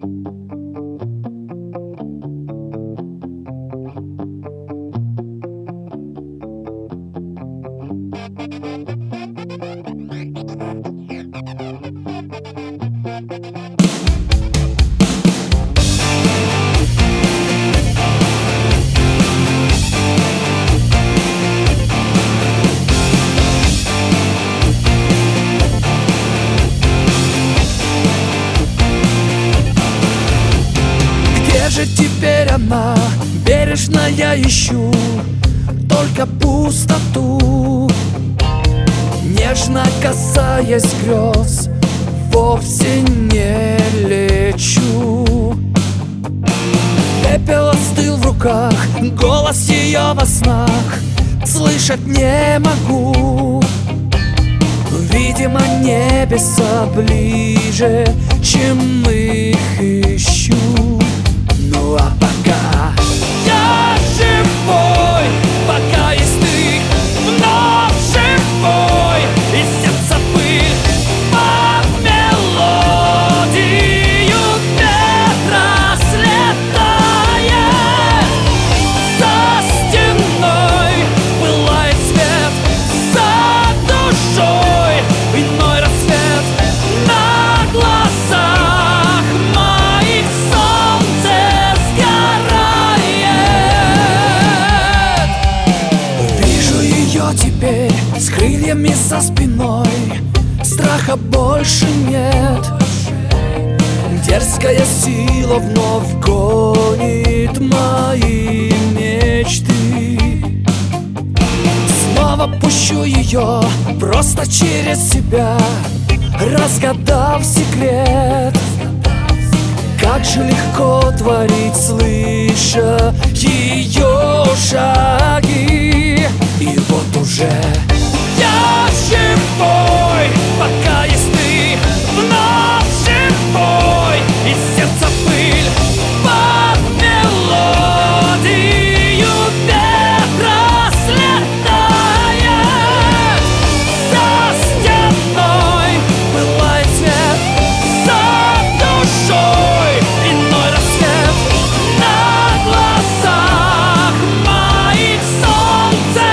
Теперь она бережно я ищу только пустоту, нежно касаясь грез, вовсе не лечу. Пепел остыл в руках, голос ее во снах слышать не могу. Видимо, небеса ближе, чем их ищу. Ну а пока я живой, пока есть ты, вновь живой, из сердца пыль под мелодию ветра слетает. За стеной пылает свет, за душой иной рассвет. На глазах моих солнце теперь с крыльями за спиной, страха больше нет. Дерзкая сила вновь гонит мои мечты. Снова пущу ее просто через себя, разгадав секрет. Как же легко творить, слыша ее шаги. И вот уже я живой, пока есть ты, вновь живой, из сердца пыль под мелодию ветра слетает. За стеной пылает свет, за душой иной рассвет. На глазах моих солнце